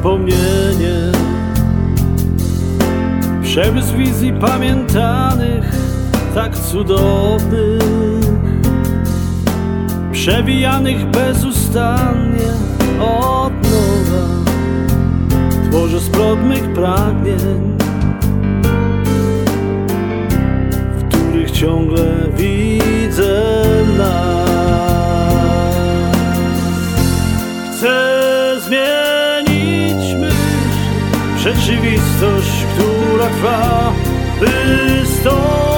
wspomnienie, przemysł wizji pamiętanych, tak cudownych, przewijanych bezustannie od nowa. Tworzę splot mych pragnień, w których ciągle widzę nas. Chcę zmienić myśl, rzeczywistość, która trwa, by stąd